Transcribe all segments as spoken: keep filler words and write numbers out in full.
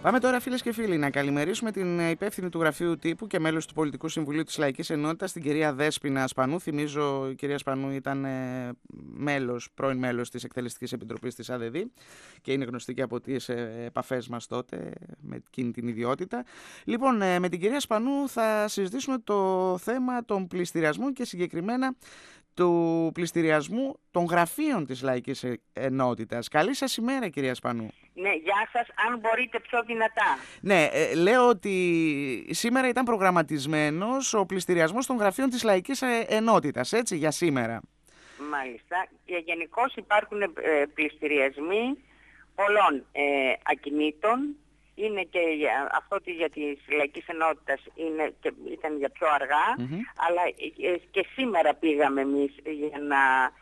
Πάμε τώρα, φίλες και φίλοι, να καλημερίσουμε την υπεύθυνη του Γραφείου Τύπου και μέλος του Πολιτικού Συμβουλίου της Λαϊκής Ενότητας, την κυρία Δέσποινα Σπανού. Θυμίζω, η κυρία Σπανού ήταν μέλος, πρώην μέλος της Εκτελεστικής Επιτροπής της ΑΔΕΔ και είναι γνωστή και από τις επαφές μας τότε με εκείνη την ιδιότητα. Λοιπόν, με την κυρία Σπανού θα συζητήσουμε το θέμα των πληστηριασμών και συγκεκριμένα του πληστηριασμού των γραφείων της Λαϊκής Ενότητας. Καλή σας ημέρα, κυρία Σπανού. Ναι, γεια σας, αν μπορείτε πιο δυνατά. Ναι, ε, λέω ότι σήμερα ήταν προγραμματισμένος ο πληστηριασμός των γραφείων της Λαϊκής Ενότητας, έτσι, για σήμερα. Μάλιστα. Και γενικώς υπάρχουν ε, πληστηριασμοί πολλών ε, ακινήτων. Είναι και για, αυτό ότι για τις Λαϊκής Ενότητας είναι και, ήταν για πιο αργά, mm-hmm. αλλά ε, και σήμερα πήγαμε εμείς για να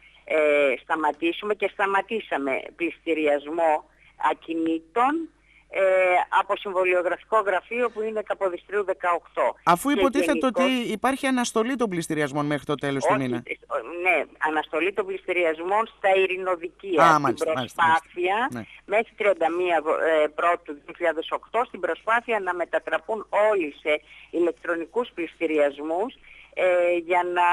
ε, σταματήσουμε και σταματήσαμε πληστηριασμό ακινήτων ε, από συμβολιογραφικό γραφείο που είναι Καποδιστρίου δεκαοκτώ. Αφού υποτίθεται γενικώς... ότι υπάρχει αναστολή των πληστηριασμών μέχρι το τέλος του μήνα. Ναι, αναστολή των πληστηριασμών στα ειρηνοδικεία. Α, στην μάλιστα, προσπάθεια μάλιστα, ναι. μέχρι τριάντα μία πρώτου δύο χιλιάδες οκτώ στην προσπάθεια να μετατραπούν όλοι σε ηλεκτρονικούς πληστηριασμούς Ε, για να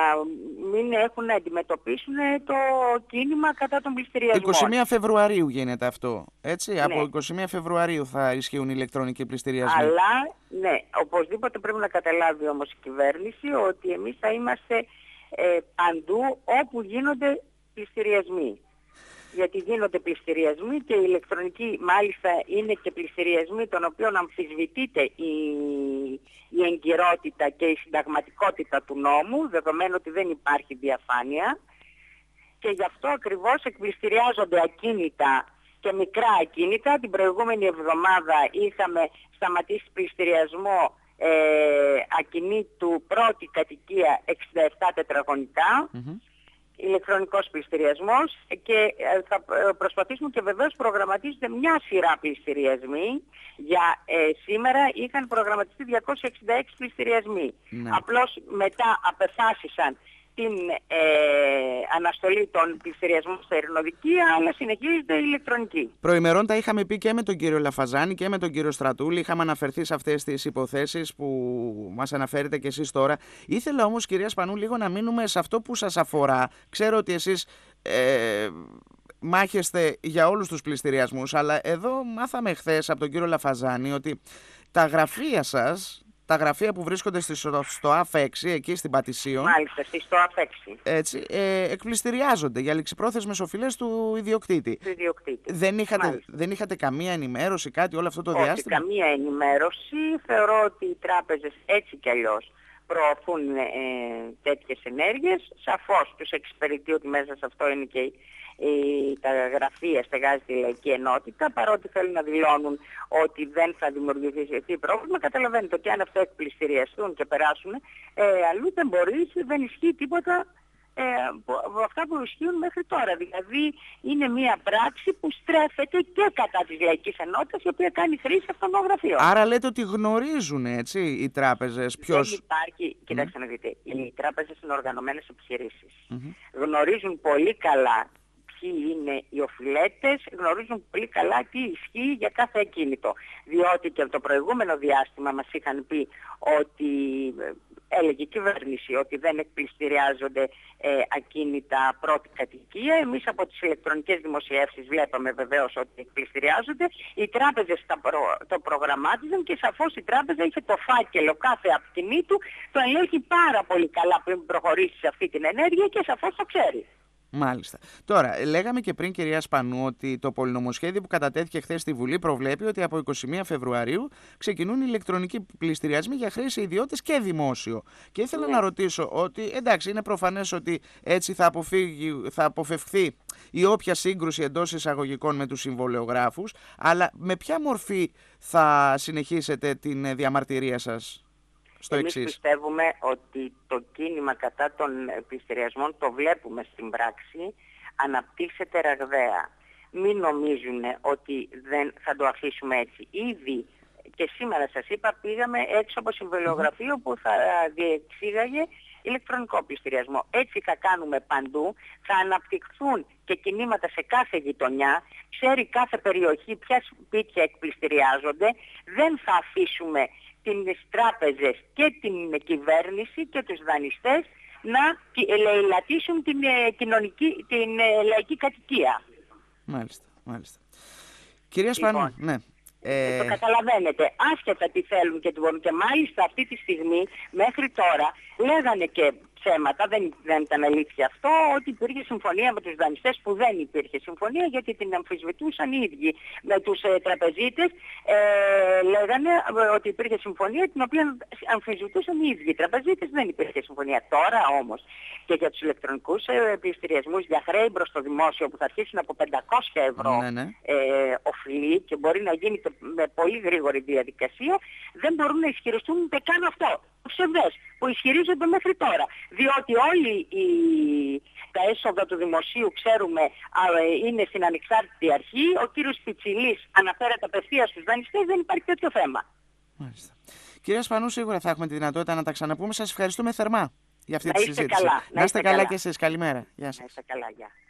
μην έχουν να αντιμετωπίσουν το κίνημα κατά των πληστηριασμών. είκοσι μία Φεβρουαρίου γίνεται αυτό, έτσι, ναι. Από είκοσι μία Φεβρουαρίου θα ισχύουν οι ηλεκτρονικοί πληστηριασμοί. Αλλά, ναι, οπωσδήποτε πρέπει να καταλάβει όμως η κυβέρνηση ότι εμείς θα είμαστε ε, παντού όπου γίνονται πληστηριασμοί. Γιατί γίνονται πληστηριασμοί και οι ηλεκτρονικοί μάλιστα είναι και πληστηριασμοί των οποίων αμφισβητείται η, η εγκυρότητα και η συνταγματικότητα του νόμου, δεδομένου ότι δεν υπάρχει διαφάνεια, και γι' αυτό ακριβώς εκπληστηριάζονται ακίνητα και μικρά ακίνητα. Την προηγούμενη εβδομάδα είχαμε σταματήσει πληστηριασμό ε, ακινήτου πρώτη κατοικία εξήντα επτά τετραγωνικά. Mm-hmm. Ηλεκτρονικός πληστηριασμός, και θα προσπαθήσουμε, και βεβαίως προγραμματίζονται μια σειρά πληστηριασμοί. Για ε, σήμερα είχαν προγραμματιστεί διακόσιοι εξήντα έξι πληστηριασμοί. Ναι. Απλώς μετά απεφάσισαν την ε, αναστολή των πληστηριασμών στα ειρηνοδικεία, αλλά συνεχίζεται η ηλεκτρονική. Προημερών τα είχαμε πει και με τον κύριο Λαφαζάνη και με τον κύριο Στρατούλη. Είχαμε αναφερθεί σε αυτές τις υποθέσεις που μας αναφέρετε και εσείς τώρα. Ήθελα όμως, κυρία Σπανού, λίγο να μείνουμε σε αυτό που σας αφορά. Ξέρω ότι εσείς ε, μάχεστε για όλους τους πληστηριασμούς, αλλά εδώ μάθαμε χθες από τον κύριο Λαφαζάνη ότι τα γραφεία σας, τα γραφεία που βρίσκονται στο ΑΦ έξι, εκεί στην Πατησίων. Μάλιστα, στο ΑΦ έξι. Έτσι, ε, εκπληστηριάζονται για ληξιπρόθεσμες οφειλές του ιδιοκτήτη. Του ιδιοκτήτη. Δεν είχατε, δεν είχατε καμία ενημέρωση, κάτι όλο αυτό το Όχι, διάστημα? καμία ενημέρωση. Θεωρώ ότι οι τράπεζες έτσι κι αλλιώς προωθούν ε, τέτοιες ενέργειες. Σαφώς τους εξυπηρετεί ότι μέσα σε αυτό είναι και η τα γραφεία στεγάζεται η Λαϊκή Ενότητα, παρότι θέλουν να δηλώνουν ότι δεν θα δημιουργηθεί πρόβλημα. Καταλαβαίνετε ότι αν αυτό εκπληστηριαστούν και περάσουν ε, αλλού, δεν μπορεί, δεν ισχύει τίποτα ε, από αυτά που ισχύουν μέχρι τώρα. Δηλαδή είναι μια πράξη που στρέφεται και κατά της Λαϊκής Ενότητας, η οποία κάνει χρήση αυτών των γραφείων. Άρα λέτε ότι γνωρίζουν, έτσι, οι τράπεζες ποιος... Δεν υπάρχει, κοιτάξτε mm. να δείτε, οι τράπεζες είναι οργανωμένες επιχειρήσεις. Mm-hmm. Γνωρίζουν πολύ καλά ποιοι είναι οι οφειλέτες, γνωρίζουν πολύ καλά τι ισχύει για κάθε ακίνητο. Διότι και από το προηγούμενο διάστημα μας είχαν πει ότι, έλεγε η κυβέρνηση, ότι δεν εκπληστηριάζονται ε, ακίνητα πρώτη κατοικία. Εμείς από τις ηλεκτρονικές δημοσιεύσεις βλέπαμε βεβαίως ότι εκπληστηριάζονται. Οι τράπεζες τα προ, το προγραμμάτιζαν και σαφώς η τράπεζα είχε το φάκελο κάθε ακινήτου, το ελέγχει πάρα πολύ καλά πριν προχωρήσει σε αυτή την ενέργεια και σαφώς το ξέρει. Μάλιστα. Τώρα, λέγαμε και πριν, κυρία Σπανού, ότι το πολυνομοσχέδιο που κατατέθηκε χθες στη Βουλή προβλέπει ότι από είκοσι μία Φεβρουαρίου ξεκινούν οι ηλεκτρονικοί πληστηριασμοί για χρήση ιδιώτες και δημόσιο. Και ήθελα ναι. να ρωτήσω ότι, εντάξει, είναι προφανές ότι έτσι θα, αποφύγει, θα αποφευχθεί η όποια σύγκρουση εντός εισαγωγικών με τους συμβολεογράφους, αλλά με ποια μορφή θα συνεχίσετε την διαμαρτυρία σας? Εμείς πιστεύουμε ότι το κίνημα κατά των πληστηριασμών, το βλέπουμε στην πράξη, αναπτύσσεται ραγδαία. Μην νομίζουν ότι δεν θα το αφήσουμε έτσι. Ήδη και σήμερα σας είπα, πήγαμε έξω από συμβολιογραφείο που θα διεξήγαγε ηλεκτρονικό πληστηριασμό. Έτσι θα κάνουμε παντού, θα αναπτυχθούν και κινήματα σε κάθε γειτονιά, ξέρει κάθε περιοχή ποια σπίτια εκπληστηριάζονται. Δεν θα αφήσουμε τις τράπεζες και την κυβέρνηση και τους δανειστές να ελεηλατήσουν την, κοινωνική, την λαϊκή κατοικία. Μάλιστα, μάλιστα. Κυρία Σπανού, Λοιπόν, ναι. Ε... Το καταλαβαίνετε, άσχετα τι θέλουν και τι μπορούν. Και μάλιστα αυτή τη στιγμή, μέχρι τώρα, λέγανε και ψέματα, δεν, δεν ήταν αλήθεια αυτό, ότι υπήρχε συμφωνία με τους δανειστές, που δεν υπήρχε συμφωνία, γιατί την αμφισβητούσαν οι ίδιοι. Με τους ε, τραπεζίτες ε, λέγανε ότι υπήρχε συμφωνία, την οποία αμφισβητούσαν οι ίδιοι. Οι τραπεζίτες δεν υπήρχε συμφωνία. Τώρα όμως και για τους ηλεκτρονικούς ε, πληστηριασμούς για χρέη προς το δημόσιο, που θα αρχίσουν από πεντακόσια ευρώ ναι, ναι. Ε, οφειλή και μπορεί να γίνει με πολύ γρήγορη διαδικασία, δεν μπορούν να ισχυριστούν ούτε καν αυτό. Ψευδές που ισχυρίζονται μέχρι τώρα. Διότι όλοι οι, τα έσοδα του δημοσίου, ξέρουμε, είναι στην ανεξάρτητη αρχή. Ο κύριος Πιτσιλής αναφέρεται απευθείας στους δανειστές, δεν υπάρχει τέτοιο θέμα. Μάλιστα. Κυρία Σπανού, σίγουρα θα έχουμε τη δυνατότητα να τα ξαναπούμε. Σας ευχαριστούμε θερμά για αυτή να τη συζήτηση. Καλά, να είστε καλά, καλά και εσείς. Καλημέρα. Γεια σας. Να είστε καλά, γεια.